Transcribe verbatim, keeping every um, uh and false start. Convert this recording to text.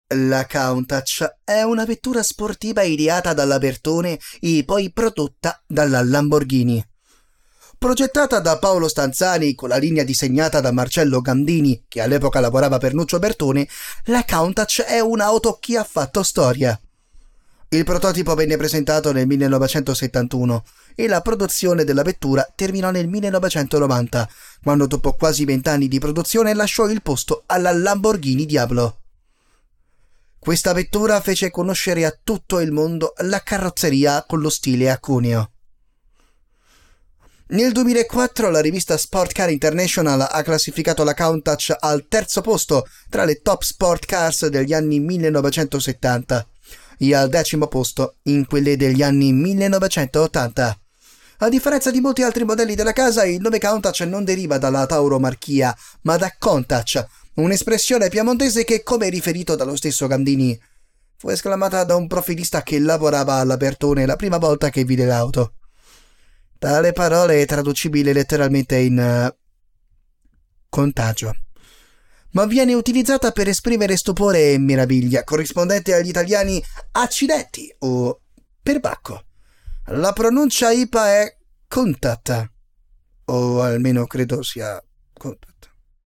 La Countach è una vettura sportiva ideata dalla Bertone e poi prodotta dalla Lamborghini. Progettata da Paolo Stanzani con la linea disegnata da Marcello Gandini, che all'epoca lavorava per Nuccio Bertone, la Countach è un'auto che ha fatto storia. Il prototipo venne presentato nel millenovecentosettantuno e la produzione della vettura terminò nel millenovecentonovanta, quando dopo quasi vent'anni di produzione lasciò il posto alla Lamborghini Diablo. Questa vettura fece conoscere a tutto il mondo la carrozzeria con lo stile a cuneo. Nel duemilaquattro la rivista Sport Car International ha classificato la Countach al terzo posto tra le top sport cars degli anni millenovecentosettanta e al decimo posto in quelle degli anni millenovecentottanta. A differenza di molti altri modelli della casa, il nome Countach non deriva dalla tauromarchia, ma da Countach, un'espressione piemontese che, come riferito dallo stesso Gandini, fu esclamata da un profilista che lavorava alla Bertone la prima volta che vide l'auto. Tale parola è traducibile letteralmente in uh, contagio, ma viene utilizzata per esprimere stupore e meraviglia, corrispondente agli italiani accidenti o perbacco. La pronuncia I P A è contatta, o almeno credo sia contatta.